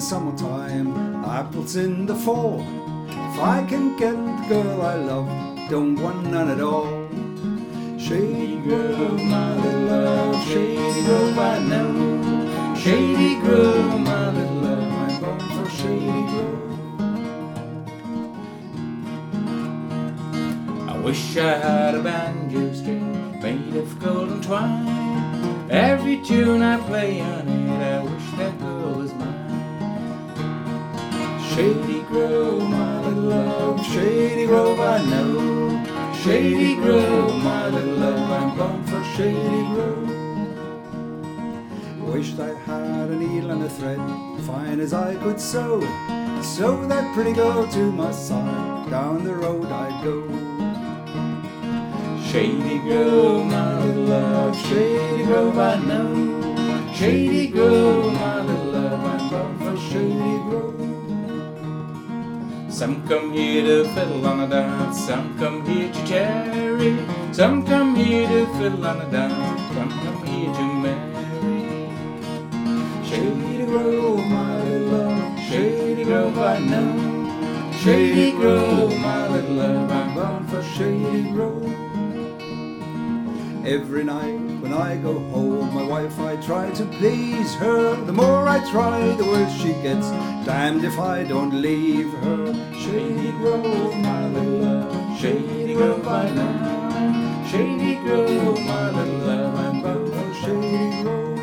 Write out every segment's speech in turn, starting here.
summertime, apples in the fall. If I can get the girl I love, don't want none at all. Shady Grove, my little love, Shady Grove, I know. Shady Grove, my little love, I'm born for Shady Grove. I wish I had a banjo string made of golden twine. Every tune I play on it, I wish that girl was mine. Shady Grove, my little love, Shady Grove, I know. Shady Grove, my little love, I'm born for Shady Grove. Wished I had a needle and a thread, fine as I could sew that pretty girl to my side, down the road I'd go. Shady Grove, my little love, Shady Grove, I know. Shady Grove, my little love, I'm born for Shady Grove. Some come here to fiddle on a dance, some come here to cherry, some come here to fiddle on a dance, some come here to marry. Shady Grove, my little love, Shady Grove, I know. Shady Grove, my little love, I'm born for Shady Grove. Every night when I go home, my wife I try to please her. The more I try, the worse she gets. Damned if I don't leave her. Shady Grove, my little love, Shady Grove, I know. Shady Grove, my little love, I'm bound for Shady Grove.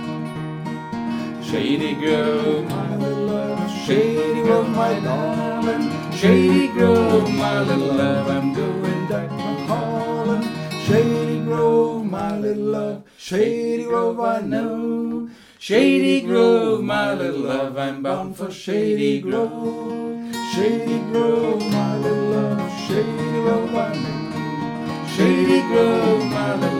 Shady Grove, my little love, Shady Grove, my darling. Shady Grove, my little love, I'm going back to Holland. Shady Grove, my little love, Shady Grove, I know. Shady Grove, my little love, I'm bound for Shady Grove. Shady Grove, my little love, Shady Grove, I know. Shady Grove, my little